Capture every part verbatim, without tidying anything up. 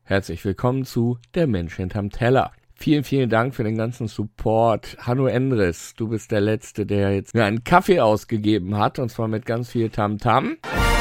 Herzlich willkommen zu Der Mensch hinterm Teller. Vielen, vielen Dank für den ganzen Support. Hanno Endres, du bist der Letzte, der jetzt mir einen Kaffee ausgegeben hat, und zwar mit ganz viel Tamtam.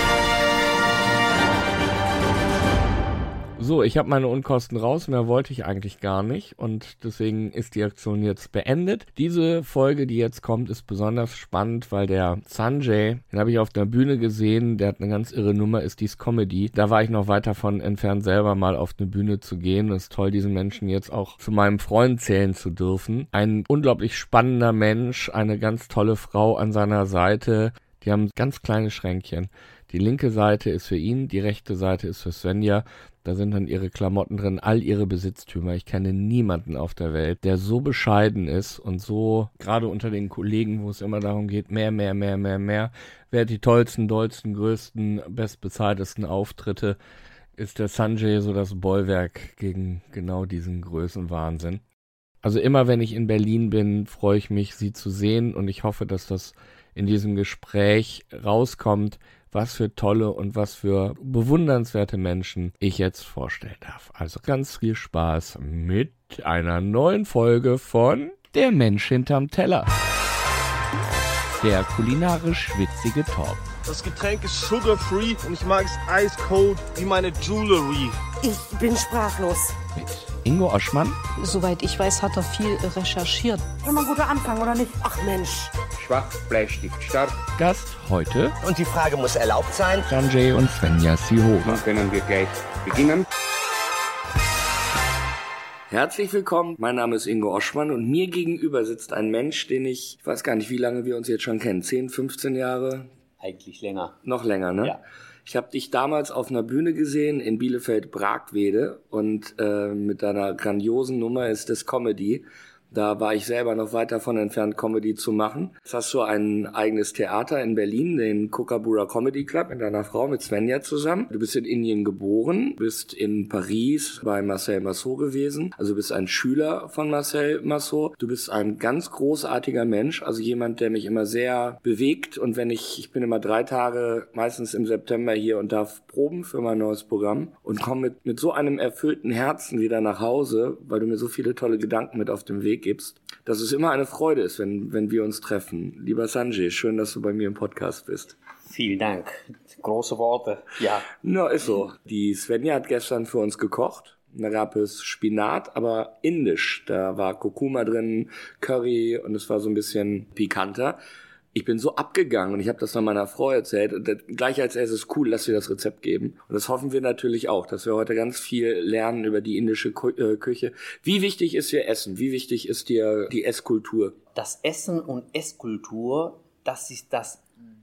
So, ich habe meine Unkosten raus, mehr wollte ich eigentlich gar nicht und deswegen ist die Aktion jetzt beendet. Diese Folge, die jetzt kommt, ist besonders spannend, weil der Sanjay, den habe ich auf der Bühne gesehen, der hat eine ganz irre Nummer, ist dies Comedy. Da war ich noch weit davon entfernt, selber mal auf eine Bühne zu gehen. Es ist toll, diesen Menschen jetzt auch zu meinem Freund zählen zu dürfen. Ein unglaublich spannender Mensch, eine ganz tolle Frau an seiner Seite. Die haben ganz kleine Schränkchen. Die linke Seite ist für ihn, die rechte Seite ist für Svenja. Da sind dann ihre Klamotten drin, all ihre Besitztümer. Ich kenne niemanden auf der Welt, der so bescheiden ist und so, gerade unter den Kollegen, wo es immer darum geht, mehr, mehr, mehr, mehr, mehr. Wer hat die tollsten, dollsten, größten, bestbezahltesten Auftritte, ist der Sanjay so das Bollwerk gegen genau diesen Größenwahnsinn. Also immer, wenn ich in Berlin bin, freue ich mich, sie zu sehen und ich hoffe, dass das in diesem Gespräch rauskommt, was für tolle und was für bewundernswerte Menschen ich jetzt vorstellen darf. Also ganz viel Spaß mit einer neuen Folge von Der Mensch hinterm Teller. Der kulinarisch witzige Talk. Das Getränk ist sugar-free und ich mag es ice-cold wie meine Jewelry. Ich bin sprachlos. Mit Ingo Oschmann. Soweit ich weiß, hat er viel recherchiert. Immer ein guter Anfang, oder nicht? Ach Mensch. Schwach, Bleistift stark. Gast heute Und die Frage muss erlaubt sein. Sanjay und Svenja Sihora. Dann können wir gleich beginnen. Herzlich willkommen, mein Name ist Ingo Oschmann und mir gegenüber sitzt ein Mensch, den ich, ich weiß gar nicht, wie lange wir uns jetzt schon kennen, zehn, fünfzehn Jahre? Eigentlich länger. Noch länger, ne? Ja. Ich habe dich damals auf einer Bühne gesehen in Bielefeld-Bragwede und äh, mit deiner grandiosen Nummer ist das Comedy. Da war ich selber noch weit davon entfernt, Comedy zu machen. Jetzt hast du ein eigenes Theater in Berlin, den Kookaburra Comedy Club, mit deiner Frau, mit Svenja zusammen. Du bist in Indien geboren, bist in Paris bei Marcel Marceau gewesen. Also du bist ein Schüler von Marcel Marceau. Du bist ein ganz großartiger Mensch, also jemand, der mich immer sehr bewegt. Und wenn ich, ich bin immer drei Tage, meistens im September hier und darf proben für mein neues Programm und komme mit, mit so einem erfüllten Herzen wieder nach Hause, weil du mir so viele tolle Gedanken mit auf den Weg gibst, dass es immer eine Freude ist, wenn, wenn wir uns treffen. Lieber Sanjay, schön, dass du bei mir im Podcast bist. Vielen Dank. Große Worte. Ja. Na, ist so. Die Svenja hat gestern für uns gekocht. Da gab es Spinat, aber indisch. Da war Kurkuma drin, Curry und es war so ein bisschen pikanter. Ich bin so abgegangen und ich habe das dann meiner Frau erzählt und gleich als erstes ist cool, dass wir das Rezept geben. Und das hoffen wir natürlich auch, dass wir heute ganz viel lernen über die indische Küche. Wie wichtig ist dir Essen? Wie wichtig ist dir die Esskultur? Das Essen und Esskultur, das ist das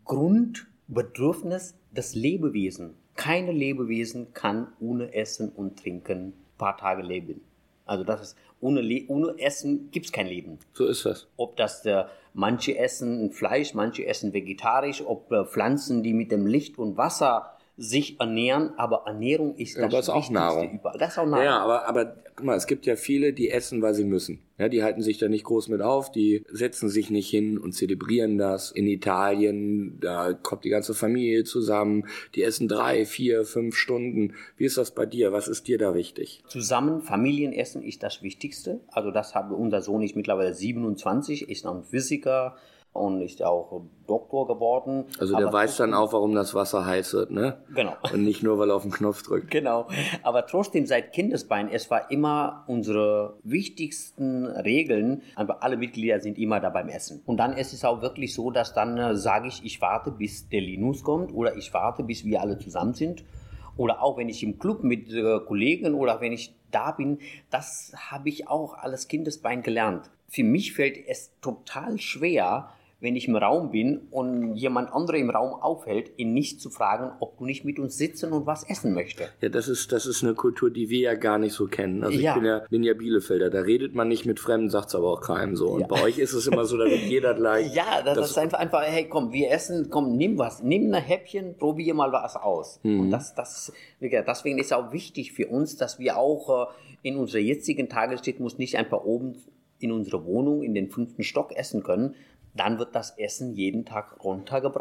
Grundbedürfnis des Lebewesen. Keine Lebewesen kann ohne Essen und Trinken ein paar Tage leben. Also das ist, ohne, Le- ohne Essen gibt es kein Leben. So ist das. Ob das äh, manche essen Fleisch, manche essen vegetarisch, ob äh, Pflanzen, die mit dem Licht und Wasser sich ernähren, aber Ernährung ist ja, das, das ist auch Nahrung. Überall. Das ist auch Nahrung. Ja, aber, aber guck mal, es gibt ja viele, die essen, weil sie müssen. Ja, die halten sich da nicht groß mit auf, die setzen sich nicht hin und zelebrieren das. In Italien, da kommt die ganze Familie zusammen, die essen drei, vier, fünf Stunden. Wie ist das bei dir? Was ist dir da wichtig? Zusammen Familienessen ist das Wichtigste. Also das hat unser Sohn ist mittlerweile siebenundzwanzig, ist noch ein Physiker und ist auch Doktor geworden. Also der aber weiß dann auch, warum das Wasser heiß wird, ne? Genau. Und nicht nur, weil er auf den Knopf drückt. Genau. Aber trotzdem seit Kindesbein, es war immer unsere wichtigsten Regeln, aber alle Mitglieder sind immer da beim Essen. Und dann ist es auch wirklich so, dass dann äh, sage ich, ich warte, bis der Linus kommt oder ich warte, bis wir alle zusammen sind. Oder auch wenn ich im Club mit äh, Kollegen oder wenn ich da bin, das habe ich auch alles Kindesbein gelernt. Für mich fällt es total schwer, wenn ich im Raum bin und jemand andere im Raum aufhält, ihn nicht zu fragen, ob du nicht mit uns sitzen und was essen möchte. Ja, das ist, das ist eine Kultur, die wir ja gar nicht so kennen. Also ja. ich bin ja, bin ja Bielefelder, da redet man nicht mit Fremden, sagt's aber auch keinem so. Und ja. bei euch ist es immer so, da wird jeder gleich. Ja, das, das ist einfach, einfach, hey komm, wir essen, komm, nimm was, nimm ein Häppchen, probier mal was aus. Mhm. Und das, das, deswegen ist es auch wichtig für uns, dass wir auch in unserer jetzigen Tagesrhythmus nicht einfach oben in unserer Wohnung in den fünften Stock essen können, dann wird das Essen jeden Tag runtergebracht. Ja.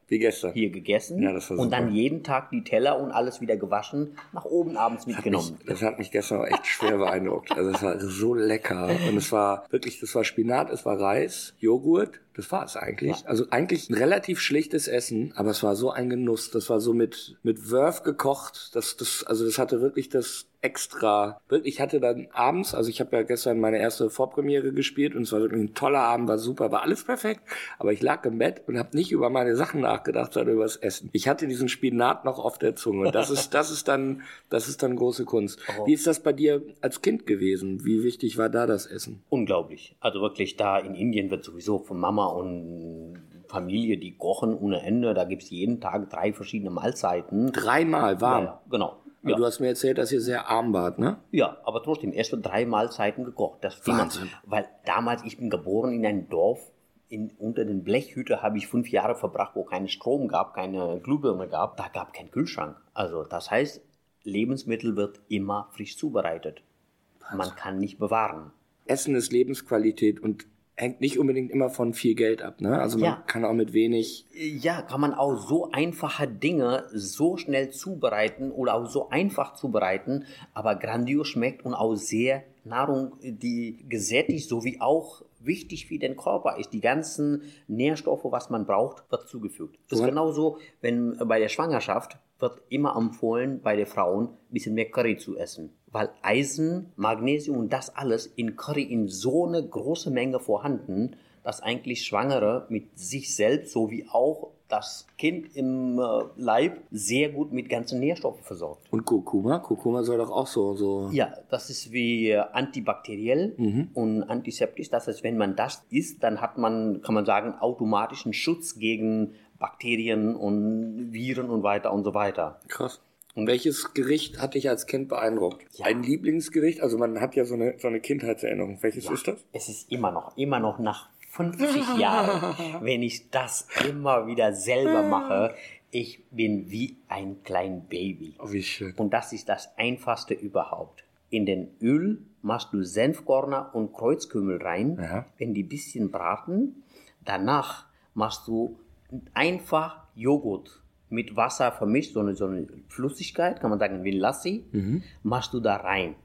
Wie gestern. hier gegessen Ja, das war und super. dann jeden Tag die Teller und alles wieder gewaschen, nach oben abends Mich, mitgenommen. das hat mich gestern auch echt schwer beeindruckt. Also es war so lecker. Und es war wirklich, das war Spinat, es war Reis, Joghurt. Das war es eigentlich. Ja. Also eigentlich ein relativ schlichtes Essen, aber es war so ein Genuss. Das war so mit, mit Wurf gekocht. Das, das, also das hatte wirklich das extra. Wirklich, ich hatte dann abends, also ich habe ja gestern meine erste Vorpremiere gespielt und es war wirklich ein toller Abend, war super, war alles perfekt. Aber ich lag im Bett und habe nicht über meine Sachen nachgedacht, sondern über das Essen. Ich hatte diesen Spinat noch auf der Zunge. Das ist, das ist dann, das ist dann große Kunst. Oh. Wie ist das bei dir als Kind gewesen? Wie wichtig war da das Essen? Unglaublich. Also wirklich, da in Indien wird sowieso von Mama und Familie, die kochen ohne Ende. Da gibt es jeden Tag drei verschiedene Mahlzeiten. Dreimal warm. Ja, genau. Und Ja. du hast mir erzählt, dass ihr sehr arm wart, ne? Ja, aber trotzdem, erst wird drei Mahlzeiten gekocht. Das ist immer- Wahnsinn. Weil damals, ich bin geboren in einem Dorf, in, unter den Blechhütte habe ich fünf Jahre verbracht, wo keinen Strom gab, keine Glühbirne gab. Da gab keinen Kühlschrank. Also das heißt, Lebensmittel wird immer frisch zubereitet. Man kann nicht bewahren. Essen ist Lebensqualität und hängt nicht unbedingt immer von viel Geld ab, ne? Also man Ja. kann auch mit wenig. Ja, kann man auch so einfache Dinge so schnell zubereiten oder auch so einfach zubereiten, aber grandios schmeckt und auch sehr Nahrung, die gesättigt sowie auch wichtig für den Körper ist. Die ganzen Nährstoffe, was man braucht, wird zugefügt. Das ist Woran- genauso, wenn bei der Schwangerschaft wird immer empfohlen, bei den Frauen ein bisschen mehr Curry zu essen. Weil Eisen, Magnesium und das alles in Curry in so eine große Menge vorhanden, dass eigentlich Schwangere mit sich selbst sowie auch das Kind im äh, Leib sehr gut mit ganzen Nährstoffen versorgt. Und Kurkuma? Kurkuma soll doch auch so, so. Ja, das ist wie äh, antibakteriell und antiseptisch. Das heißt, wenn man das isst, dann hat man, kann man sagen, automatischen Schutz gegen Bakterien und Viren und weiter und so weiter. Krass. Und welches Gericht hat dich als Kind beeindruckt? Ja. Ein Lieblingsgericht? Also man hat ja so eine, so eine Kindheitserinnerung. Welches ist das? Es ist immer noch, immer noch nach fünfzig Jahren, wenn ich das immer wieder selber mache, ich bin wie ein kleines Baby. Oh, wie schön. Und das ist das Einfachste überhaupt. In den Öl machst du Senfkörner und Kreuzkümmel rein, Ja. wenn die ein bisschen braten. Danach machst du einfach Joghurt mit Wasser vermischt, so eine, so eine Flüssigkeit, kann man sagen, wie Lassi, machst du da rein.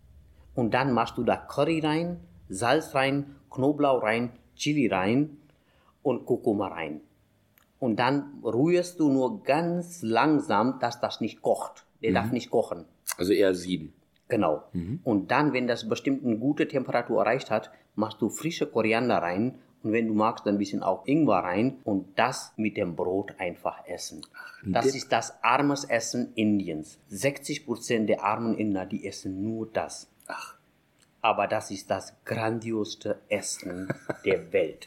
Und dann machst du da Curry rein, Salz rein, Knoblauch rein, Chili rein und Kurkuma rein. Und dann rührst du nur ganz langsam, dass das nicht kocht. Der darf nicht kochen. Also eher sieben. Genau. Und dann, wenn das bestimmt eine gute Temperatur erreicht hat, machst du frische Koriander rein. Und wenn du magst, dann ein bisschen auch Ingwer rein. Und das mit dem Brot einfach essen. Das Dip. ist das armes Essen Indiens. sechzig Prozent der armen Inder, die essen nur das. Ach. Aber das ist das grandiosste Essen der Welt.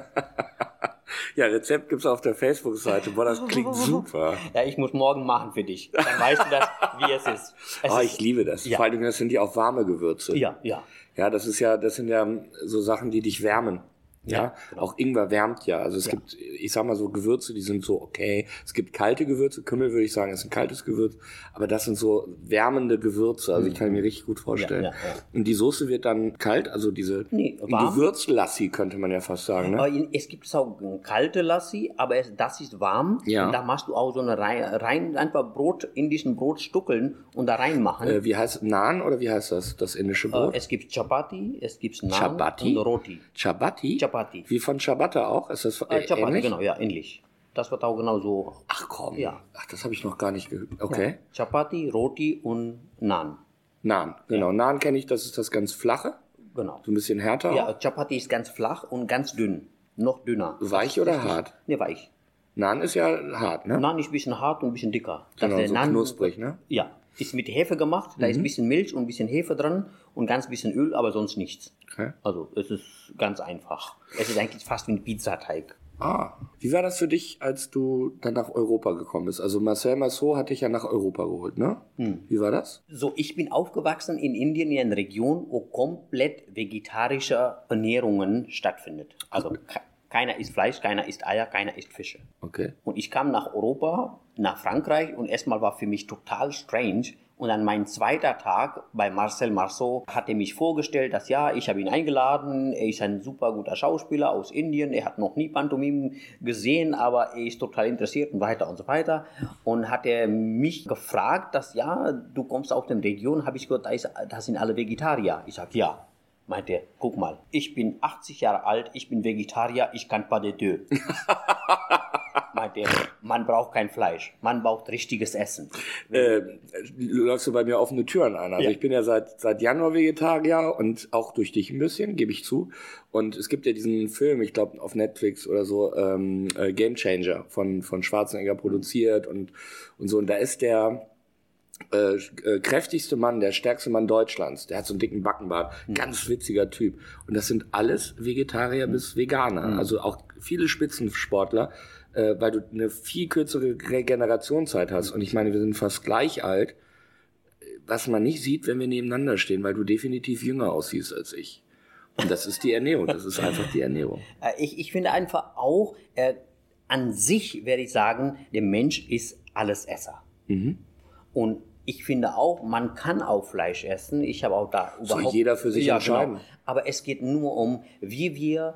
Ja, Rezept gibt's auf der Facebook-Seite. Boah, das klingt super. Ja, ich muss morgen machen für dich. Dann weißt du das, wie es ist. Es Oh, ist ich liebe das. Ja. Vor allem, das sind ja auch warme Gewürze. ja, ja. Ja, das ist ja, das sind ja so Sachen, die dich wärmen. Ja, Ja, genau. auch Ingwer wärmt ja. Also es Ja. gibt, ich sag mal so Gewürze, die sind so okay. Es gibt kalte Gewürze, Kümmel würde ich sagen, ist ein kaltes Gewürz, aber das sind so wärmende Gewürze. Also ich kann mir richtig gut vorstellen. Ja, ja, ja. Und die Soße wird dann kalt, also diese Nee, ein warm. Gewürzlassi könnte man ja fast sagen, Aber ne? in- es gibt auch ein kalte Lassi, aber es, das ist warm. Ja. Und da machst du auch so eine rein, rein einfach Brot, indischen Brot stückeln und da reinmachen. Äh, wie heißt Naan oder wie heißt das, das indische Äh, Brot? es gibt Chapati, es gibt Naan Chapati? und Roti. Chapati? Chapati. Wie von Ciabatta auch? Ist das Äh, äh, Chapati, ähnlich? genau, ja, ähnlich. Das wird auch genau so. Ach komm. Ja. Ach, das habe ich noch gar nicht gehört. Okay. Chapati, Roti und Naan. Naan, genau. Naan kenne ich, das ist das ganz flache, Genau. so ein bisschen härter. Ja, auch. Chapati ist ganz flach und ganz dünn. Noch dünner. Weich Das- oder das ist- hart? Ne, weich. Naan ist ja hart, ne? Naan ist ein bisschen hart und ein bisschen dicker. Genau, der so knusprig, ne? Ja, ist mit Hefe gemacht. Da ist ein bisschen Milch und ein bisschen Hefe drin und ganz bisschen Öl, aber sonst nichts. Okay. Also es ist ganz einfach. Es ist eigentlich fast wie ein Pizzateig. Ah. Wie war das für dich, als du dann nach Europa gekommen bist? Also Marcel Marceau hat dich ja nach Europa geholt, ne? Wie war das? So, ich bin aufgewachsen in Indien, in einer Region, wo komplett vegetarische Ernährungen stattfindet. Also ke- keiner isst Fleisch, keiner isst Eier, keiner isst Fische. Okay. Und ich kam nach Europa, nach Frankreich und erstmal war für mich total strange, Und dann mein zweiter Tag bei Marcel Marceau hat er mich vorgestellt, dass ja, ich habe ihn eingeladen, er ist ein super guter Schauspieler aus Indien, er hat noch nie Pantomime gesehen, aber er ist total interessiert und weiter und so weiter. Und hat er mich gefragt, dass ja, du kommst aus der Region, habe ich gehört, da, ist, da sind alle Vegetarier. Ich sage ja. Meint er, guck mal, ich bin achtzig Jahre alt, ich bin Vegetarier, ich kann pas de deux. Meint er, man braucht kein Fleisch, man braucht richtiges Essen. Äh, läufst du bei mir offene Türen ein. Also Ja. ich bin ja seit, seit Januar Vegetarier und auch durch dich ein bisschen, gebe ich zu. Und es gibt ja diesen Film, ich glaube auf Netflix oder so, ähm, äh, Game Changer von, von Schwarzenegger produziert und, und so. Und da ist der Äh, äh, kräftigste Mann, der stärkste Mann Deutschlands, der hat so einen dicken Backenbart, mhm. ganz witziger Typ. Und das sind alles Vegetarier mhm. bis Veganer, mhm. also auch viele Spitzensportler, äh, weil du eine viel kürzere Regenerationszeit hast. Und ich meine, wir sind fast gleich alt, was man nicht sieht, wenn wir nebeneinander stehen, weil du definitiv jünger aussiehst als ich. Und das ist die Ernährung, das ist einfach die Ernährung. Ich, ich finde einfach auch, äh, an sich werde ich sagen, der Mensch ist Allesesser. Mhm. Und ich finde auch, man kann auch Fleisch essen. Ich habe auch da überhaupt... Soll jeder für sich ja, entscheiden. Genau. Aber es geht nur um, wie wir,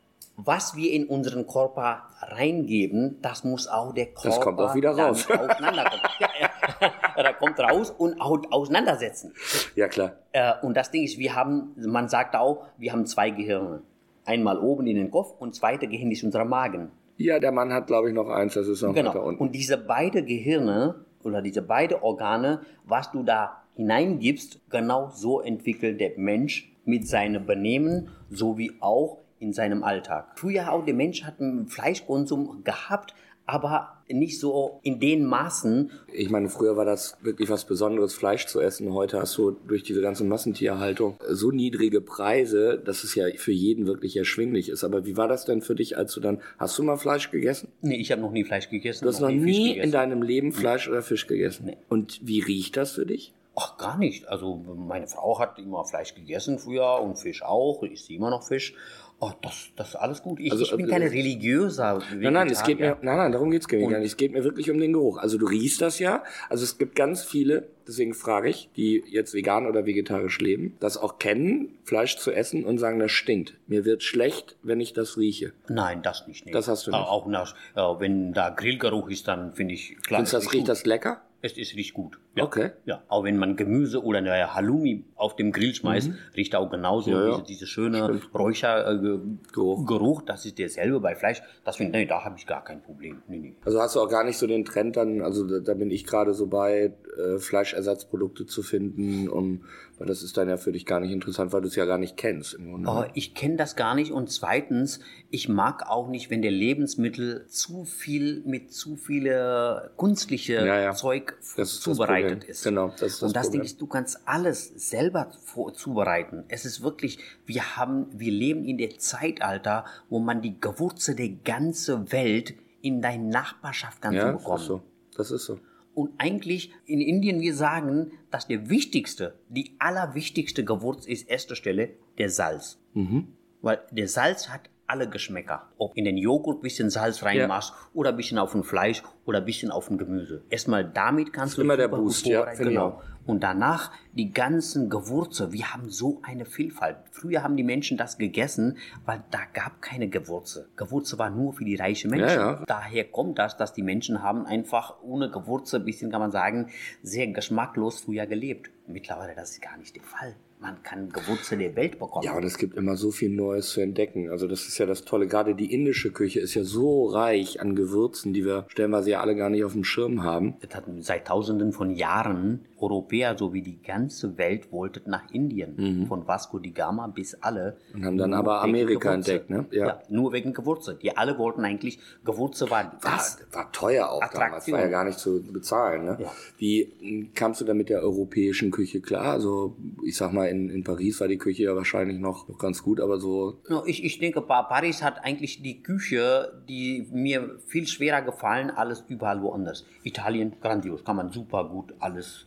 was wir in unseren Körper reingeben, das muss auch der Körper... Das kommt auch wieder raus. Auseinanderkommen. ja, ja. Da kommt raus und auch auseinandersetzen. Ja, klar. Äh, und das Ding ist, wir haben, man sagt auch, wir haben zwei Gehirne. Einmal oben in den Kopf und zweite Gehirn ist unser Magen. Ja, der Mann hat, glaube ich, noch eins, das ist noch Genau. weiter unten. Und diese beiden Gehirne oder diese beiden Organe, was du da hineingibst, genau so entwickelt der Mensch mit seinem Benehmen sowie auch in seinem Alltag. Früher auch der Mensch hat einen Fleischkonsum gehabt, aber nicht so in den Maßen. Ich meine, früher war das wirklich was Besonderes, Fleisch zu essen. Heute hast du durch diese ganze Massentierhaltung so niedrige Preise, dass es ja für jeden wirklich erschwinglich ist. Aber wie war das denn für dich, als du dann, hast du mal Fleisch gegessen? Nee, ich habe noch nie Fleisch gegessen. Du hast noch, noch nie in deinem Leben Fleisch oder Fisch gegessen? Nee. Und wie riecht das für dich? Ach, gar nicht. Also meine Frau hat immer Fleisch gegessen früher und Fisch auch. Ich sehe immer noch Fisch. Oh, das, das ist alles gut. Ich, Also, ich bin äh, keine religiöser Vegetarier. Nein, nein, es geht mir, nein, nein, darum geht's gar Und- nicht. Es geht mir wirklich um den Geruch. Also du riechst das ja. Also es gibt ganz viele, deswegen frage ich, die jetzt vegan oder vegetarisch leben, das auch kennen, Fleisch zu essen und sagen, das stinkt. Mir wird schlecht, wenn ich das rieche. Nein, das nicht. Nee. Das hast du nicht. Auch nach, äh, wenn da Grillgeruch ist, dann finde ich, klar. Findest du das, ist riecht gut. das lecker? Es ist richtig gut. Ja. Okay. Ja, auch wenn man Gemüse oder eine Halloumi auf dem Grill schmeißt, riecht auch genauso Ja, ja. diese, diese schöne Räuchergeruch. Äh, Geruch. Geruch, das ist derselbe bei Fleisch. Das finde nee, da habe ich gar kein Problem. Nee, nee. Also hast du auch gar nicht so den Trend dann, also da, da bin ich gerade so bei, äh, Fleischersatzprodukte zu finden, um, weil das ist dann ja für dich gar nicht interessant, weil du es ja gar nicht kennst im Grunde. Oh, ich kenne das gar nicht und zweitens, ich mag auch nicht, wenn der Lebensmittel zu viel mit zu viele künstliche Ja, ja. Zeug Das ist das zubereitet Problem. ist. Genau, das ist das und das Problem. Ding ist, du kannst alles selber vor, zubereiten. Es ist wirklich, wir haben, wir leben in der Zeitalter, wo man die Gewürze der ganzen Welt in deine Nachbarschaft kannst Ja, du das bekommen. ist so. Das ist so. Und eigentlich in Indien, wir sagen, dass der wichtigste, die allerwichtigste Gewürz ist, erste Stelle, der Salz. Mhm. Weil der Salz hat alle Geschmäcker. Ob in den Joghurt ein bisschen Salz reinmachst oder ein bisschen auf ein Fleisch oder ein bisschen auf ein Gemüse. Erstmal damit kannst du immer der super gut Boost, ja, vorbereiten. genau. Und danach die ganzen Gewürze. Wir haben so eine Vielfalt. Früher haben die Menschen das gegessen, weil da gab keine Gewürze. Gewürze waren nur für die reichen Menschen. Ja, ja. Daher kommt das, dass die Menschen haben einfach ohne Gewürze, ein bisschen kann man sagen, sehr geschmacklos früher gelebt. Mittlerweile das ist gar nicht der Fall. Man kann Gewürze der Welt bekommen. Ja, und es gibt immer so viel Neues zu entdecken. Also das ist ja das Tolle. Gerade die indische Küche ist ja so reich an Gewürzen, die wir stellenweise ja alle gar nicht auf dem Schirm haben. Es hat seit Tausenden von Jahren Europäer sowie die ganze Welt wollten nach Indien. Von Vasco da Gama bis alle. Und haben dann Nur aber wegen Amerika Gewürze. entdeckt, ne? Ja. Ja. Nur wegen Gewürze. Die alle wollten eigentlich, Gewürze waren War, das. war teuer auch damals, Attraktion. war ja gar nicht zu bezahlen. Ne? Ja. Wie mh, kamst du da mit der europäischen Küche klar? Also ich sag mal, in, in Paris war die Küche ja wahrscheinlich noch, noch ganz gut, aber so... No, ich, ich denke, Pa- Paris hat eigentlich die Küche, die mir viel schwerer gefallen, alles überall woanders. Italien, grandios, kann man super gut alles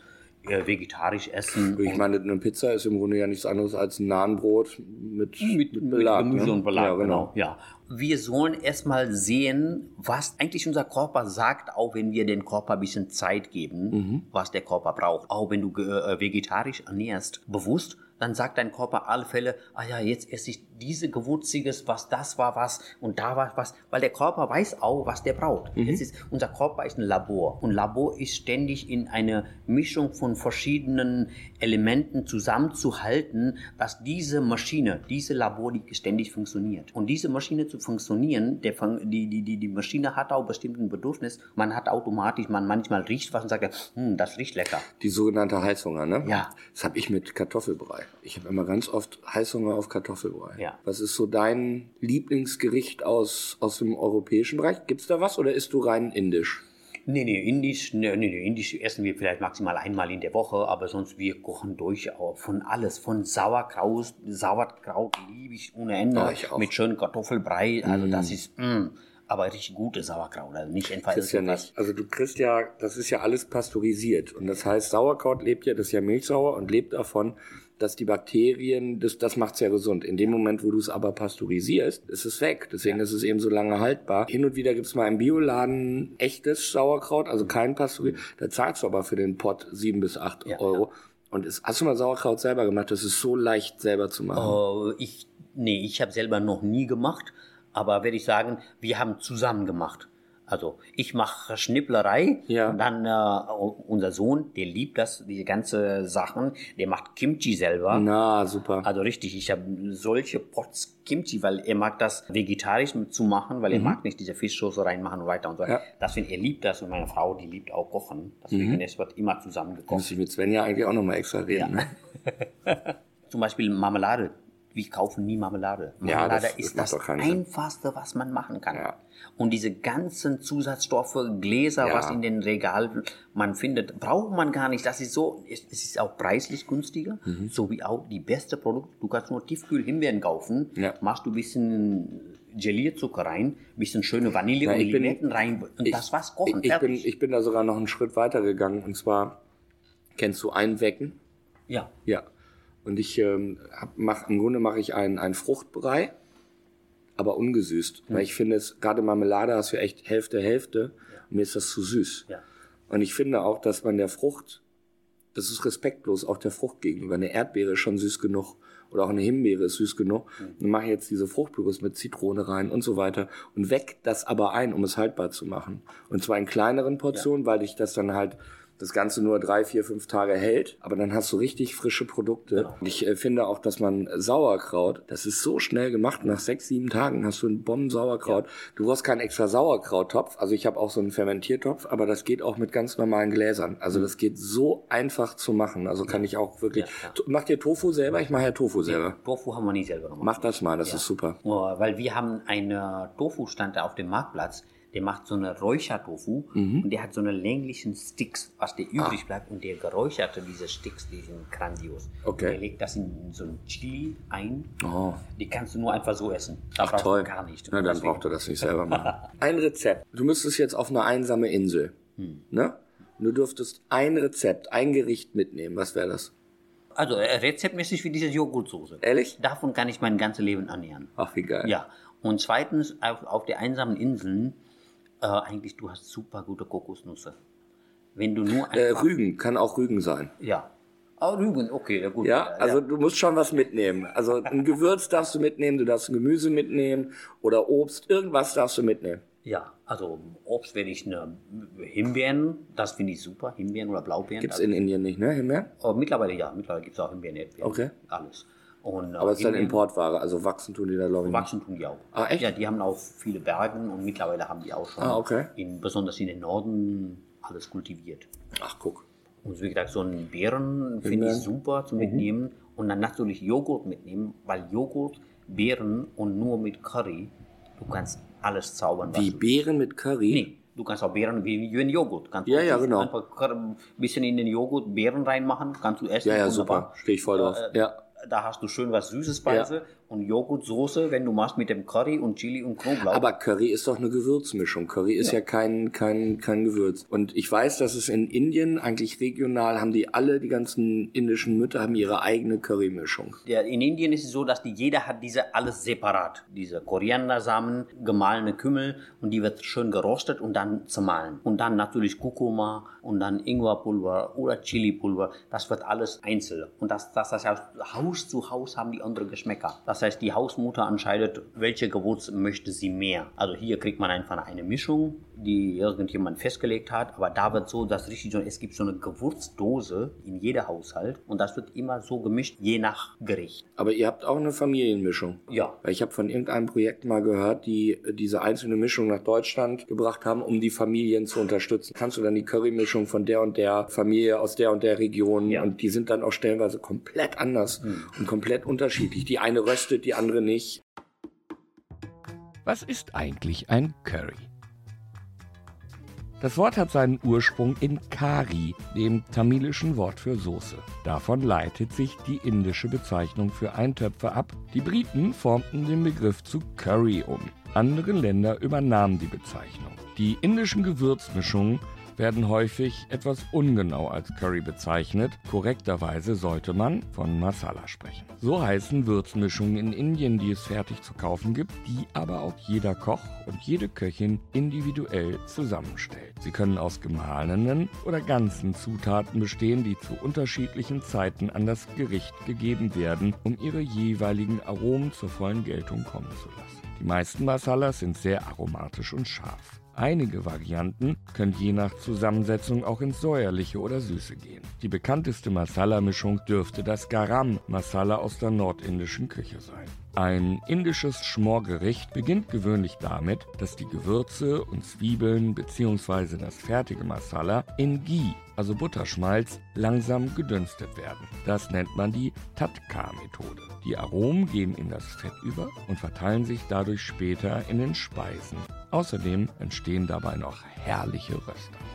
äh, vegetarisch essen. Ich meine, eine Pizza ist im Grunde ja nichts anderes als ein Nahenbrot mit, mit, mit Belag. Mit Gemüse ne? und Belag, ja, genau. Ja. Wir sollen erstmal sehen, was eigentlich unser Körper sagt, auch wenn wir den Körper ein bisschen Zeit geben, mhm. was der Körper braucht. Auch wenn du äh, vegetarisch ernährst, bewusst, dann sagt dein Körper alle Fälle, ah ja, jetzt esse ich diese Gewürziges, was das war was und da war was, weil der Körper weiß auch, was der braucht. Mhm. Es ist, unser Körper ist ein Labor und Labor ist ständig in eine Mischung von verschiedenen Elementen zusammenzuhalten, dass diese Maschine, diese Labor, die ständig funktioniert. Und diese Maschine zu funktionieren, der, die, die, die, die Maschine hat auch bestimmten Bedürfnis, man hat automatisch, man manchmal riecht was und sagt, hm, das riecht lecker. Die sogenannte Heißhunger, ne? Ja. Das habe ich mit Kartoffelbrei. Ich habe immer ganz oft Heißhunger auf Kartoffelbrei. Ja. Was ist so dein Lieblingsgericht aus, aus dem europäischen Bereich? Gibt's da was oder isst du rein indisch? Nee, nee, indisch, nee, nee, indisch essen wir vielleicht maximal einmal in der Woche, aber sonst wir kochen durch auch von alles, von Sauerkraut, Sauerkraut liebe ich ohne Ende, ja, ich auch. Mit schönen Kartoffelbrei, also mm. das ist, mm, aber richtig gute Sauerkraut, also nicht einfach. Das ist ja nicht. Also du kriegst ja, das ist ja alles pasteurisiert und das heißt, Sauerkraut lebt ja, das ist ja milchsauer und lebt davon, dass die Bakterien, das, das macht's ja gesund. In dem Moment, wo du es aber pasteurisierst, ist es weg. Deswegen ja. ist es eben so lange haltbar. Hin und wieder gibt's mal im Bioladen echtes Sauerkraut, also kein pasteurisiert. Da zahlst du aber für den Pott sieben bis acht ja, Euro. Ja. Und ist, hast du mal Sauerkraut selber gemacht? Das ist so leicht selber zu machen. Uh, ich, nee, ich habe selber noch nie gemacht. Aber werde ich sagen, wir haben zusammen gemacht. Also ich mache Schnipplerei, ja. und dann äh, unser Sohn, der liebt das, diese ganze Sachen, der macht Kimchi selber. Na, super. Also richtig, ich habe solche Pots Kimchi, weil er mag das vegetarisch zu machen, weil er mhm. mag nicht diese Fischsoße reinmachen und weiter und so. Ja. Deswegen, er liebt das und meine Frau, die liebt auch Kochen. Deswegen, mhm. es wird immer zusammen gekocht. Muss ich mit Svenja eigentlich auch nochmal extra reden. Ja. Ne? Zum Beispiel Marmelade. Wir kaufen nie Marmelade. Marmelade ja, das, ist das, das Einfachste, was man machen kann. Ja. Und diese ganzen Zusatzstoffe, Gläser, ja. was in den Regalen man findet, braucht man gar nicht. Das ist so, es ist auch preislich günstiger, mhm. so wie auch die beste Produkte. Du kannst nur Tiefkühl-Himbeeren kaufen, ja. machst du ein bisschen Gelierzucker rein, ein bisschen schöne Vanille ja, und Limetten rein und ich, das war's, kochen, ich, ich fertig. Bin, ich bin da sogar noch einen Schritt weiter gegangen und zwar, kennst du Einwecken? Ja. Ja. Und ich ähm, mach, im Grunde mache ich einen, einen Fruchtbrei, aber ungesüßt. Mhm. Weil ich finde, es gerade Marmelade hast du echt Hälfte, Hälfte. Ja. Und mir ist das zu süß. Ja. Und ich finde auch, dass man der Frucht, das ist respektlos auch der Frucht gegenüber. Eine Erdbeere ist schon süß genug. Oder auch eine Himbeere ist süß genug. Mhm. Dann mache ich jetzt diese Fruchtpürees mit Zitrone rein und so weiter. Und weck das aber ein, um es haltbar zu machen. Und zwar in kleineren Portionen, ja. weil ich das dann halt das Ganze nur drei, vier, fünf Tage hält, aber dann hast du richtig frische Produkte. Ja. Und ich äh, finde auch, dass man Sauerkraut, das ist so schnell gemacht, nach sechs, sieben Tagen hast du einen Bomben-Sauerkraut. Ja. Du brauchst keinen extra Sauerkrauttopf, also ich habe auch so einen Fermentiertopf, aber das geht auch mit ganz normalen Gläsern. Also das geht so einfach zu machen, also kann ich auch wirklich... Ja, ja. Macht ihr Tofu selber? Ich mache ja Tofu selber. Ja, Tofu haben wir nie selber gemacht. Mach das mal, das ja. ist super. Oh, weil wir haben einen Tofu-Stand auf dem Marktplatz, der macht so eine Räuchertofu mhm. und der hat so eine länglichen Sticks, was der übrig ah. bleibt und der geräucherte, diese Sticks, die sind grandios. Okay. Und der legt das in so ein Chili ein, oh. die kannst du nur einfach so essen. Da Ach, brauchst toll. du gar nicht. Na, dann braucht er das nicht selber machen. Ein Rezept. Du müsstest jetzt auf eine einsame Insel, hm. ne? Und du dürftest ein Rezept, ein Gericht mitnehmen. Was wäre das? Also äh, rezeptmäßig wie diese Joghurtsoße. Ehrlich? Davon kann ich mein ganzes Leben ernähren. Ach, wie geil. Ja. Und zweitens, auf, auf der einsamen Inseln, Äh, eigentlich, du hast super gute Kokosnüsse. Wenn du nur äh, Rügen, kann auch Rügen sein. Ja. Oh, Rügen, okay, ja gut. Ja, also ja. du musst schon was mitnehmen. Also ein Gewürz darfst du mitnehmen, du darfst Gemüse mitnehmen oder Obst, irgendwas darfst du mitnehmen. Ja, also Obst werde ich eine Himbeeren, das finde ich super, Himbeeren oder Blaubeeren. Gibt's in Indien nicht, ne, Himbeeren? Oh, mittlerweile ja, mittlerweile gibt es auch Himbeeren, Erdbeeren. Okay. Alles. Und, aber es ist dann Importware, also wachsen tun die da, glaube ich, Wachsen tun die auch. Ah, echt? Ja, die haben auch viele Berge und mittlerweile haben die auch schon, ah, okay. in, besonders in den Norden, alles kultiviert. Ach, guck. Und wie gesagt, so einen Beeren finde ich super zu mitnehmen. Mhm. Und dann natürlich Joghurt mitnehmen, weil Joghurt, Beeren und nur mit Curry, du kannst alles zaubern. Wie du Beeren mit Curry? Nee, du kannst auch Beeren wie, wie ein Joghurt. Kannst ja, ja, genau. Einfach ein bisschen in den Joghurt Beeren reinmachen, kannst du essen. Ja, ja, super. Stehe ich voll drauf. Äh, ja. Da hast du schön was Süßes bei ja. sie. Und Joghurtsoße, wenn du machst mit dem Curry und Chili und Knoblauch. Aber Curry ist doch eine Gewürzmischung. Curry ist ja, ja kein, kein, kein Gewürz. Und ich weiß, dass es in Indien eigentlich regional haben die alle, die ganzen indischen Mütter haben ihre eigene Currymischung. Ja, in Indien ist es so, dass die, jeder hat diese alles separat. Diese Koriandersamen, gemahlene Kümmel und die wird schön gerostet und dann zermahlen. Und dann natürlich Kurkuma und dann Ingwerpulver oder Chilipulver. Das wird alles einzeln. Und das, das, das heißt, Haus zu Haus haben die andere Geschmäcker. Das heißt, die Hausmutter entscheidet, welche Gewürze möchte sie mehr. Also hier kriegt man einfach eine Mischung, die irgendjemand festgelegt hat. Aber da wird so, dass richtig so, es gibt so eine Gewürzdose in jedem Haushalt und das wird immer so gemischt, je nach Gericht. Aber ihr habt auch eine Familienmischung. Ja. Weil ich habe von irgendeinem Projekt mal gehört, die diese einzelne Mischung nach Deutschland gebracht haben, um die Familien zu unterstützen. Kannst du dann die Currymischung von der und der Familie aus der und der Region ja. und die sind dann auch stellenweise komplett anders hm. und komplett unterschiedlich. Die eine röstet, die andere nicht. Was ist eigentlich ein Curry? Das Wort hat seinen Ursprung in Kari, dem tamilischen Wort für Soße. Davon leitet sich die indische Bezeichnung für Eintöpfe ab. Die Briten formten den Begriff zu Curry um. Andere Länder übernahmen die Bezeichnung. Die indischen Gewürzmischungen werden häufig etwas ungenau als Curry bezeichnet. Korrekterweise sollte man von Masala sprechen. So heißen Würzmischungen in Indien, die es fertig zu kaufen gibt, die aber auch jeder Koch und jede Köchin individuell zusammenstellt. Sie können aus gemahlenen oder ganzen Zutaten bestehen, die zu unterschiedlichen Zeiten an das Gericht gegeben werden, um ihre jeweiligen Aromen zur vollen Geltung kommen zu lassen. Die meisten Masalas sind sehr aromatisch und scharf. Einige Varianten können je nach Zusammensetzung auch ins Säuerliche oder Süße gehen. Die bekannteste Masala-Mischung dürfte das Garam Masala aus der nordindischen Küche sein. Ein indisches Schmorgericht beginnt gewöhnlich damit, dass die Gewürze und Zwiebeln bzw. das fertige Masala in Ghee, also Butterschmalz, langsam gedünstet werden. Das nennt man die Tatka-Methode. Die Aromen gehen in das Fett über und verteilen sich dadurch später in den Speisen. Außerdem entstehen dabei noch herrliche Röstaromen.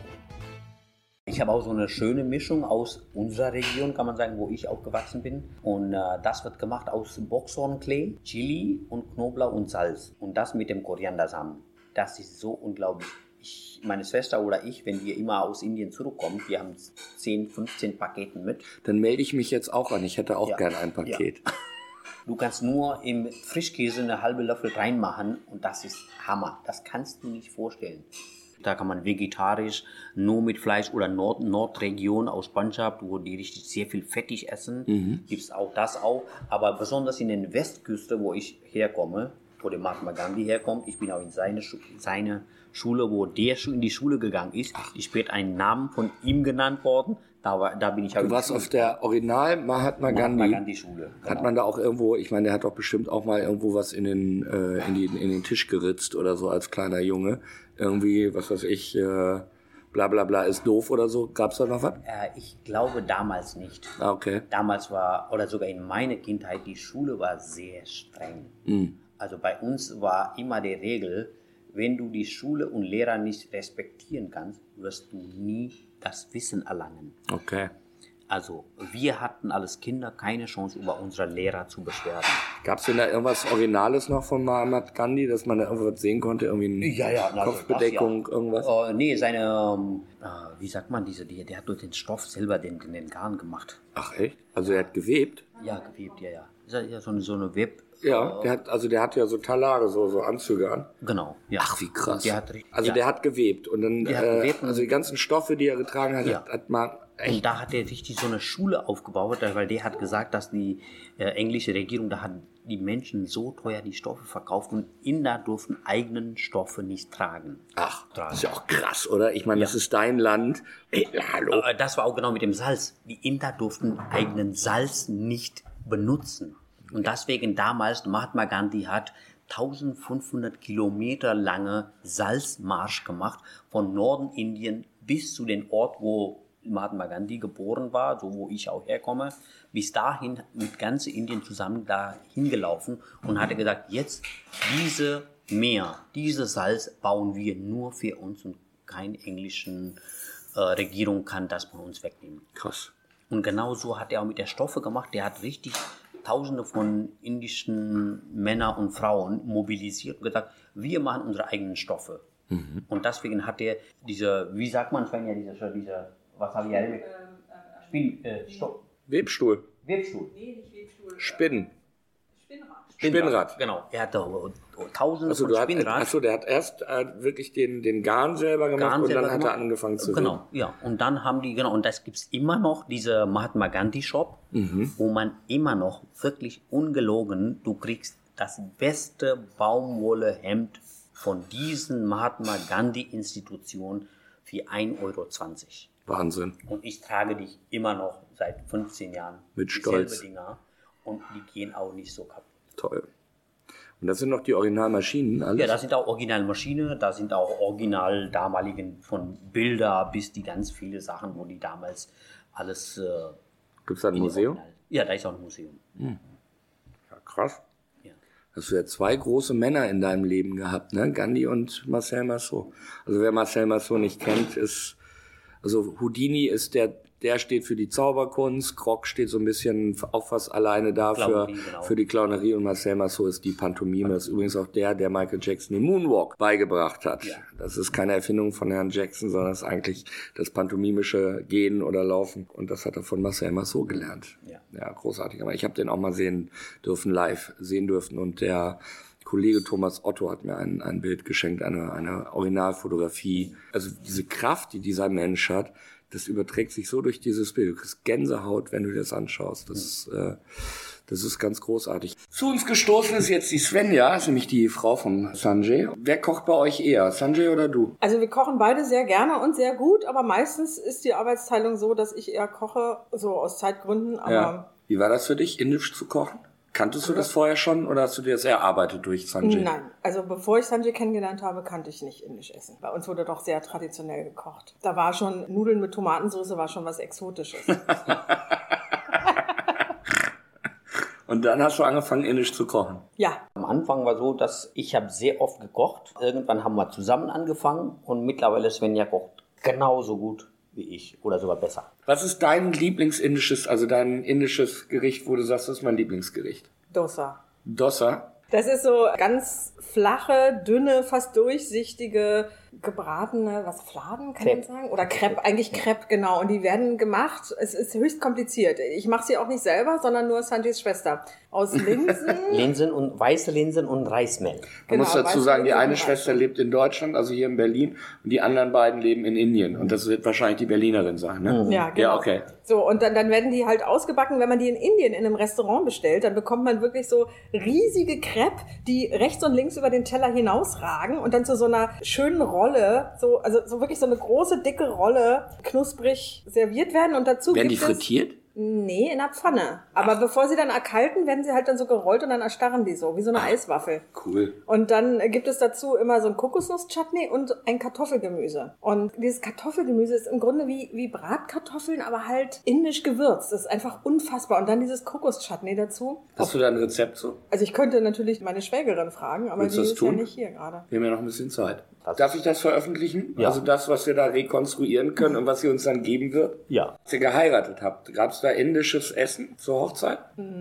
Ich habe auch so eine schöne Mischung aus unserer Region, kann man sagen, wo ich aufgewachsen bin. Und äh, das wird gemacht aus Boxhornklee, Chili und Knoblauch und Salz. Und das mit dem Koriandersamen. Das ist so unglaublich. Ich, meine Schwester oder ich, wenn wir immer aus Indien zurückkommen, wir haben zehn, fünfzehn Paketen mit. Dann melde ich mich jetzt auch an. Ich hätte auch ja. gern ein Paket. Ja. Du kannst nur im Frischkäse eine halbe Löffel reinmachen und das ist Hammer. Das kannst du nicht vorstellen. Da kann man vegetarisch, nur mit Fleisch oder Nord Nordregion aus Punjab, wo die richtig sehr viel fettig essen, mhm. gibt es auch das auch. Aber besonders in der Westküste, wo ich herkomme, wo der Mahatma Gandhi herkommt, ich bin auch in seine, Schu seine Schule, wo der in die Schule gegangen ist, ist später ein Name von ihm genannt worden. Da, war, da bin ich auch. Du warst auf der Original Mahatma Gandhi. Mahatma Gandhi Schule. Genau. Hat man da auch irgendwo, ich meine, der hat doch bestimmt auch mal irgendwo was in den, äh, in, die, in den Tisch geritzt oder so als kleiner Junge. Irgendwie, was weiß ich, äh, bla bla bla ist doof oder so. Gab's da noch was? Äh, ich glaube damals nicht. Ah, okay. Damals war, oder sogar in meiner Kindheit, die Schule war sehr streng. Mhm. Also bei uns war immer die Regel, wenn du die Schule und Lehrer nicht respektieren kannst, wirst du nie das Wissen erlangen. Okay. Also wir hatten als Kinder keine Chance, über unsere Lehrer zu beschweren. Gab es denn da irgendwas Originales noch von Mahatma Gandhi, dass man da irgendwas sehen konnte? Irgendwie eine ja, ja, also Kopfbedeckung, das, ja. irgendwas? Uh, nee, seine, um, uh, wie sagt man, diese, die, der hat durch den Stoff selber den, den, den Garn gemacht. Ach echt? Also er hat gewebt? Ja, gewebt, ja, ja. Ist ja so eine, so eine Web... Ja, der hat, also der hat ja so Talare, so, so Anzüge an. Genau, ja. Ach, wie krass. Der hat, also ja. der hat gewebt und dann, der äh, gewebt also die ganzen Stoffe, die er getragen hat, ja. hat, hat man echt. Und da hat er richtig so eine Schule aufgebaut, weil der hat gesagt, dass die äh, englische Regierung, da hat die Menschen so teuer die Stoffe verkauft und Inder durften eigenen Stoffe nicht tragen. Ach, tragen. Das ist ja auch krass, oder? Ich meine, ja. das ist dein Land. Ey, hallo. Äh, das war auch genau mit dem Salz. Die Inder durften eigenen Salz nicht benutzen. Und deswegen damals, Mahatma Gandhi hat eintausendfünfhundert Kilometer lange Salzmarsch gemacht, von Norden Indien bis zu dem Ort, wo Mahatma Gandhi geboren war, so wo ich auch herkomme, bis dahin mit ganz Indien zusammen da hingelaufen und hatte gesagt, jetzt diese Meer, dieses Salz bauen wir nur für uns und keine englische äh, Regierung kann das von uns wegnehmen. Krass. Und genau so hat er auch mit der Stoffe gemacht, der hat richtig Tausende von indischen Männern und Frauen mobilisiert und gesagt, wir machen unsere eigenen Stoffe. Mhm. Und deswegen hat er diese, wie sagt man, Svenja, diese, diese was habe ich ja mit? Spin, äh, Stoff. Webstuhl. Webstuhl. Nee, nicht Webstuhl. Spinnen. Spinnrad. Spinnrad. Genau. Er hatte tausende Achso, von hat, Spinnrad. achso, der hat erst äh, wirklich den, den Garn selber gemacht Garn und selber dann hat gemacht. er angefangen zu Genau, reden. ja. Und dann haben die, genau, und das gibt es immer noch, diese Mahatma Gandhi Shop, mhm. wo man immer noch wirklich ungelogen, du kriegst das beste Baumwollehemd von diesen Mahatma Gandhi Institution für ein Euro zwanzig. Wahnsinn. Und ich trage dich immer noch seit fünfzehn Jahren. Mit Stolz. Dinger, und die gehen auch nicht so kaputt. Toll. Und das sind noch die Originalmaschinen, alles? Ja, das sind auch Originalmaschinen, da sind auch original damaligen von Bilder bis die ganz viele Sachen, wo die damals alles... Äh, Gibt es da ein Museum? Original. Ja, da ist auch ein Museum. Hm. Ja, krass. Ja. Hast du ja zwei große Männer in deinem Leben gehabt, ne? Gandhi und Marcel Marceau. Also wer Marcel Marceau nicht kennt, ist... Also Houdini ist der, der steht für die Zauberkunst, Grog steht so ein bisschen auch fast alleine da für, genau. für die Clownerie und Marcel Marceau ist die Pantomime. Das ist übrigens auch der, der Michael Jackson den Moonwalk beigebracht hat. Ja. Das ist keine Erfindung von Herrn Jackson, sondern das ist eigentlich das pantomimische Gehen oder Laufen. Und das hat er von Marcel Marceau gelernt. Ja, ja, großartig. Aber ich habe den auch mal sehen dürfen, live sehen dürfen. Und der Kollege Thomas Otto hat mir ein, ein Bild geschenkt, eine, eine Originalfotografie. Also diese Kraft, die dieser Mensch hat, das überträgt sich so durch dieses Bild. Du kriegst Gänsehaut, wenn du dir das anschaust. Das ist, äh, das ist ganz großartig. Zu uns gestoßen ist jetzt die Svenja, ist nämlich die Frau von Sanjay. Wer kocht bei euch eher, Sanjay oder du? Also wir kochen beide sehr gerne und sehr gut, aber meistens ist die Arbeitsteilung so, dass ich eher koche, so aus Zeitgründen. Aber ja. Wie war das für dich, indisch zu kochen? Kanntest du das vorher schon oder hast du dir das erarbeitet durch Sanjay? Nein, also bevor ich Sanjay kennengelernt habe, kannte ich nicht indisch essen. Bei uns wurde doch sehr traditionell gekocht. Da war schon Nudeln mit Tomatensauce, war schon was Exotisches. Und dann hast du angefangen, indisch zu kochen? Ja. Am Anfang war so, dass ich habe sehr oft gekocht. Irgendwann haben wir zusammen angefangen und mittlerweile Svenja kocht genauso gut wie ich oder sogar besser. Was ist dein Lieblingsindisches, also dein indisches Gericht, wo du sagst, das ist mein Lieblingsgericht? Dosa. Dosa? Das ist so ganz flache, dünne, fast durchsichtige, gebratene, was, Fladen kann Crepe. man sagen? Oder Crepe, eigentlich Crepe, genau. Und die werden gemacht, es ist höchst kompliziert. Ich mache sie auch nicht selber, sondern nur Sanjays Schwester. Aus Linsen. Linsen und weiße Linsen und Reismehl. Man Genau, muss dazu weiße sagen, die Linsen eine und Schwester Reismehl. lebt in Deutschland, also hier in Berlin, und die anderen beiden leben in Indien. Und das wird wahrscheinlich die Berlinerin sein, ne? Ja, genau. Ja, okay. So, und dann, dann werden die halt ausgebacken. Wenn man die in Indien in einem Restaurant bestellt, dann bekommt man wirklich so riesige Crepe, die rechts und links über den Teller hinausragen und dann zu so einer schönen Rolle, so, also so wirklich so eine große, dicke Rolle, knusprig serviert werden. Und dazu Werden die gibt es, frittiert? Nee, in der Pfanne. Aber Ach. bevor sie dann erkalten, werden sie halt dann so gerollt und dann erstarren die so, wie so eine Ach, Eiswaffel. Cool. Und dann gibt es dazu immer so ein Kokosnuss-Chutney und ein Kartoffelgemüse. Und dieses Kartoffelgemüse ist im Grunde wie, wie Bratkartoffeln, aber halt indisch gewürzt. Das ist einfach unfassbar. Und dann dieses Kokos-Chutney dazu. Hast du da ein Rezept so? Also ich könnte natürlich meine Schwägerin fragen, aber Willst die du das ist tun? ja nicht hier gerade. Wir haben ja noch ein bisschen Zeit. Das Darf ich das veröffentlichen? Ja. Also das, was wir da rekonstruieren können und was ihr uns dann geben wird? Ja. Als ihr geheiratet habt, gab es da indisches Essen zur Hochzeit?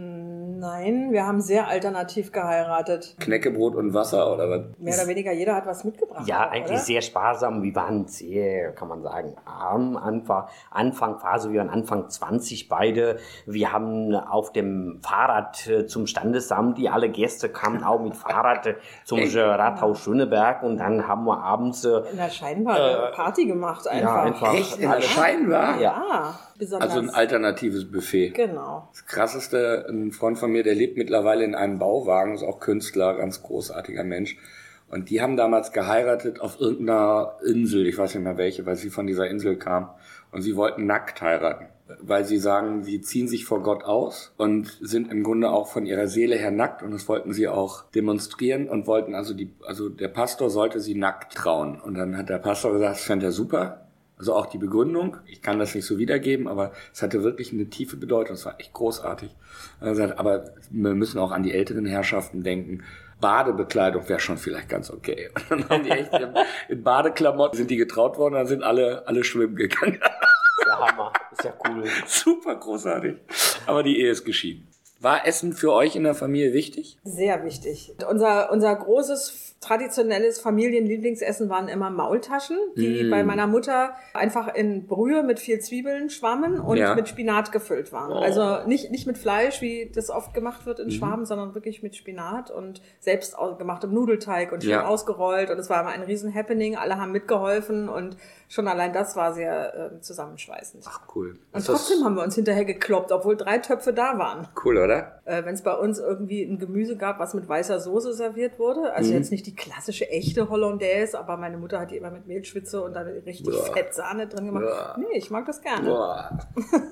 Nein, wir haben sehr alternativ geheiratet. Knäckebrot und Wasser oder was? Mehr oder weniger jeder hat was mitgebracht. Ja, auch, eigentlich oder? sehr sparsam. Wir waren sehr, kann man sagen, arm. Anfang, Anfangphase, wir waren Anfang zwanzig beide. Wir haben auf dem Fahrrad äh, zum Standesamt, die alle Gäste kamen auch mit Fahrrad äh, zum äh, Rathaus Schöneberg und dann haben wir abends äh, in der Scheinbar äh, Party gemacht einfach. Ja, einfach. Echt? In der Scheinbar? Ja, besonders. Also ein alternatives Buffet. Genau. Das Krasseste, ein Freund von mir, der lebt mittlerweile in einem Bauwagen, ist auch Künstler, ganz großartiger Mensch. Und die haben damals geheiratet auf irgendeiner Insel, ich weiß nicht mehr welche, weil sie von dieser Insel kam. Und sie wollten nackt heiraten, weil sie sagen, sie ziehen sich vor Gott aus und sind im Grunde auch von ihrer Seele her nackt. Und das wollten sie auch demonstrieren und wollten also die, also der Pastor sollte sie nackt trauen. Und dann hat der Pastor gesagt, das fand er super. Also auch die Begründung, ich kann das nicht so wiedergeben, aber es hatte wirklich eine tiefe Bedeutung, es war echt großartig. Er hat gesagt, aber wir müssen auch an die älteren Herrschaften denken. Badebekleidung wäre schon vielleicht ganz okay. Und dann haben die echt in Badeklamotten sind die getraut worden, dann sind alle alle schwimmen gegangen. der Hammer, ist ja cool. Super großartig. Aber die Ehe ist geschieden. War Essen für euch in der Familie wichtig? Sehr wichtig. Unser, unser großes, traditionelles Familienlieblingsessen waren immer Maultaschen, die mm. bei meiner Mutter einfach in Brühe mit viel Zwiebeln schwammen und ja. mit Spinat gefüllt waren. Oh. Also nicht, nicht mit Fleisch, wie das oft gemacht wird in mhm. Schwaben, sondern wirklich mit Spinat und selbst gemachtem Nudelteig und schön ja. ausgerollt. Und es war immer ein riesen Happening. Alle haben mitgeholfen und schon allein das war sehr äh, zusammenschweißend. Ach, cool. Und trotzdem haben wir uns hinterher gekloppt, obwohl drei Töpfe da waren. Cool, oder? Äh, wenn es bei uns irgendwie ein Gemüse gab, was mit weißer Soße serviert wurde, also mhm. jetzt nicht die klassische echte Hollandaise, aber meine Mutter hat die immer mit Mehlschwitze und dann richtig Boah. Fett Sahne drin gemacht. Boah. Nee, ich mag das gerne. Boah.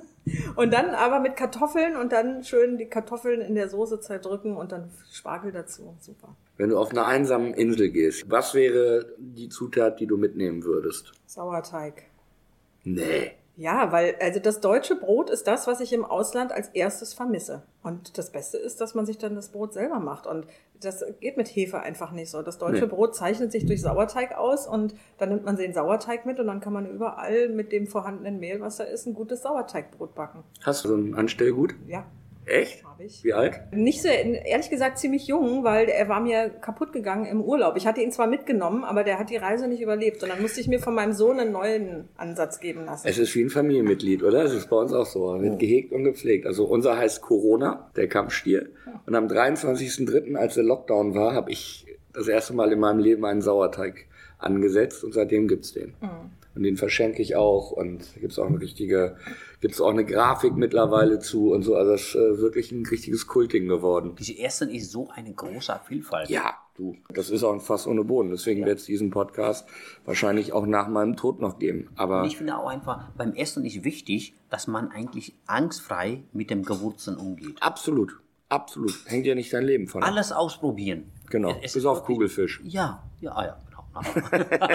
Und dann aber mit Kartoffeln und dann schön die Kartoffeln in der Soße zerdrücken und dann Spargel dazu. Super. Wenn du auf einer einsamen Insel gehst, was wäre die Zutat, die du mitnehmen würdest? Sauerteig. Nee. Ja, weil also das deutsche Brot ist das, was ich im Ausland als erstes vermisse. Und das Beste ist, dass man sich dann das Brot selber macht. Und das geht mit Hefe einfach nicht so. Das deutsche nee. Brot zeichnet sich durch Sauerteig aus und dann nimmt man den Sauerteig mit und dann kann man überall mit dem vorhandenen Mehl, was da ist, ein gutes Sauerteigbrot backen. Hast du so ein Anstellgut? Ja. Echt? Habe ich. Wie alt? Nicht so, ehrlich gesagt ziemlich jung, weil er war mir kaputt gegangen im Urlaub. Ich hatte ihn zwar mitgenommen, aber der hat die Reise nicht überlebt. Und dann musste ich mir von meinem Sohn einen neuen Ansatz geben lassen. Es ist wie ein Familienmitglied, oder? Es ist bei uns auch so. Wird gehegt und gepflegt. Also unser heißt Corona, der Kampfstier. Und am dreiundzwanzigsten dritten, als der Lockdown war, habe ich das erste Mal in meinem Leben einen Sauerteig angesetzt und seitdem gibt's den. Mhm. Und den verschenke ich auch und da gibt's auch eine richtige, gibt's auch eine Grafik mittlerweile zu und so. Also das ist äh, wirklich ein richtiges Kultding geworden. Diese Essen ist so eine große Vielfalt. Ja, du, das ist auch ein Fass ohne Boden. Deswegen ja. wird es diesen Podcast wahrscheinlich auch nach meinem Tod noch geben. Aber und ich finde auch einfach, beim Essen ist wichtig, dass man eigentlich angstfrei mit dem Gewürzen umgeht. Absolut, absolut. Hängt ja nicht dein Leben von ab. Alles ausprobieren. Genau, es bis auf Kugelfisch. Ja, ja, ja, genau.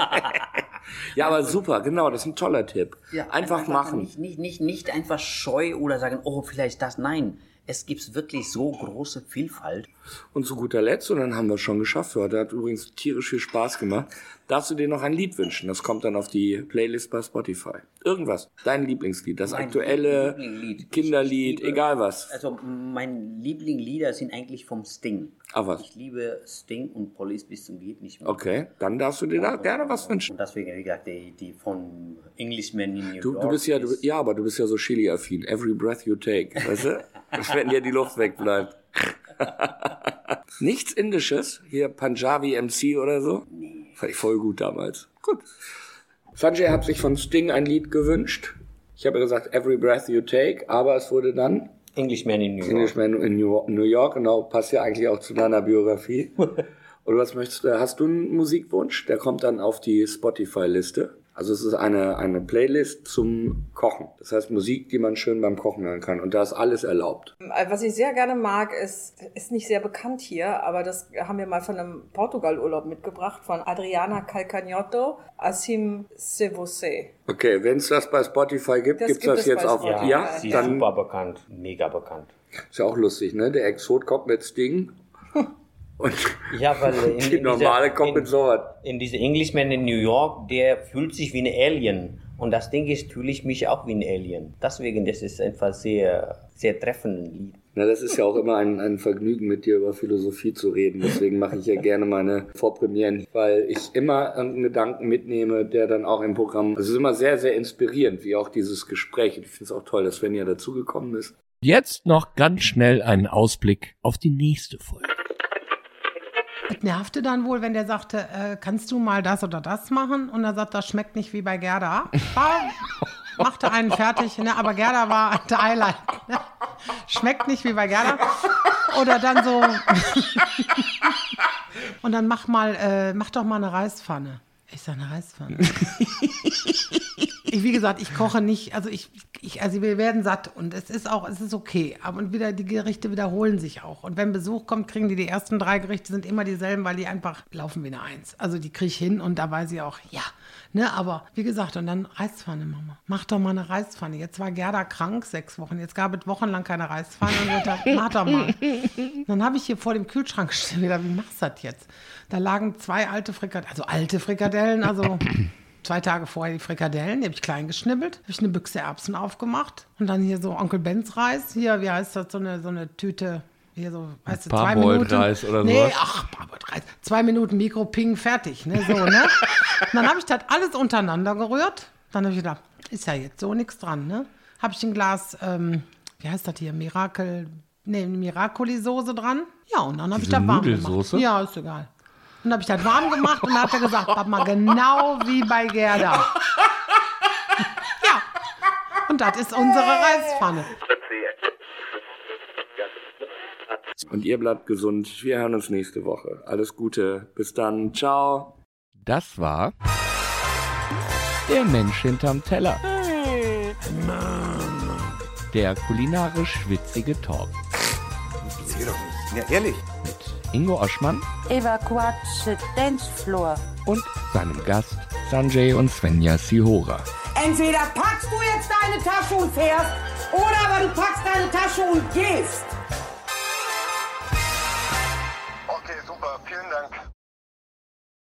Ja, aber super, genau, das ist ein toller Tipp. Ja, einfach, einfach machen. Nicht, nicht, nicht, nicht einfach scheu oder sagen, oh, vielleicht das. Nein, es gibt wirklich so große Vielfalt. Und zu guter Letzt, und dann haben wir es schon geschafft, heute hat übrigens tierisch viel Spaß gemacht, darfst du dir noch ein Lied wünschen. Das kommt dann auf die Playlist bei Spotify. Irgendwas, dein Lieblingslied, das mein aktuelle Lieblingslied. Kinderlied, ich, ich liebe, egal was. Also meine Lieblingslieder sind eigentlich vom Sting. Ah, was? Ich liebe Sting und Police bis zum geht nicht mehr. Okay, dann darfst du dir da und, gerne was wünschen. Und deswegen, wie gesagt, die, die von Englishman in New du, York. Du bist ja, du, ja, aber du bist ja so Chili-affin. Every breath you take, weißt du? Wenn dir die Luft wegbleibt. Nichts Indisches, hier Punjabi M C oder so? Nee. Fand ich voll gut damals. Gut. Sanjay hat sich von Sting ein Lied gewünscht. Ich habe gesagt, Every Breath You Take, aber es wurde dann Englishman in New York. Englishman in New, New York, genau, passt ja eigentlich auch zu deiner Biografie. Oder was möchtest du, hast du einen Musikwunsch? Der kommt dann auf die Spotify-Liste. Also es ist eine, eine Playlist zum Kochen. Das heißt Musik, die man schön beim Kochen hören kann. Und da ist alles erlaubt. Was ich sehr gerne mag, ist, ist nicht sehr bekannt hier, aber das haben wir mal von einem Portugal-Urlaub mitgebracht, von Adriana Calcanhoto, Assim Se Você. Okay, wenn es das bei Spotify gibt, das gibt's gibt das jetzt auch. Ja, ja, sie ist dann super bekannt, mega bekannt. Ist ja auch lustig, ne? Der Exot kommt mit Sting. Und ja, weil in, die in normale dieser, kommt mit sowas. In diese Englishman in New York, der fühlt sich wie ein Alien. Und das Ding ist, fühle ich mich auch wie ein Alien. Deswegen, das ist einfach sehr, sehr treffend ein Lied. Na, das ist ja auch immer ein, ein Vergnügen, mit dir über Philosophie zu reden. Deswegen mache ich ja gerne meine Vorpremieren, weil ich immer einen Gedanken mitnehme, der dann auch im Programm... Es ist immer sehr, sehr inspirierend, wie auch dieses Gespräch. Und ich finde es auch toll, dass Svenja dazugekommen ist. Jetzt noch ganz schnell einen Ausblick auf die nächste Folge. Es nervte dann wohl, wenn der sagte, äh, kannst du mal das oder das machen? Und er sagt, das schmeckt nicht wie bei Gerda. Da machte einen fertig, ne? Aber Gerda war der Highlight. Ne? Schmeckt nicht wie bei Gerda. Oder dann so. Und dann mach mal, äh, mach doch mal eine Reispfanne. Ich sag, eine Reispfanne. Ich, wie gesagt, ich koche nicht, also ich, ich, also wir werden satt und es ist auch, es ist okay. Aber und wieder die Gerichte wiederholen sich auch. Und wenn Besuch kommt, kriegen die die ersten drei Gerichte sind immer dieselben, weil die einfach laufen wie eine Eins. Also die kriege ich hin und da weiß ich auch, ja. Ne, aber wie gesagt, und dann Reispfanne, Mama. Mach doch mal eine Reispfanne. Jetzt war Gerda krank, sechs Wochen. Jetzt gab es wochenlang keine Reispfanne. Und ich dachte, mach doch mal. Dann habe ich hier vor dem Kühlschrank gestanden, wie machst du das jetzt? Da lagen zwei alte Frikadellen, also alte Frikadellen, also zwei Tage vorher die Frikadellen, die habe ich klein geschnibbelt, habe ich eine Büchse Erbsen aufgemacht und dann hier so Onkel Benz Reis, hier, wie heißt das, so eine, so eine Tüte, hier so, weißt du, zwei Minuten. Reis oder so. Nee, ach, Parboiled Reis, zwei Minuten Mikro, ping, fertig, ne, so, ne. Und dann habe ich das alles untereinander gerührt, dann habe ich gedacht, ist ja jetzt so nichts dran, ne. Habe ich ein Glas, ähm, wie heißt das hier, Miracle, nee, Miracoli-Soße dran, ja, und dann habe ich das warm gemacht. Ja, ist egal. Und dann habe ich das warm gemacht und dann hat er gesagt, mach mal genau wie bei Gerda. Ja, und das ist unsere Reispfanne. Und ihr bleibt gesund. Wir hören uns nächste Woche. Alles Gute. Bis dann. Ciao. Das war der Mensch hinterm Teller. Der kulinarisch witzige Talk. Das geht doch nicht. Ja, ehrlich. Mit Ingo Oschmann, Eva Quatsch, Dancefloor und seinem Gast Sanjay und Svenja Sihora. Entweder packst du jetzt deine Tasche und fährst, oder aber du packst deine Tasche und gehst.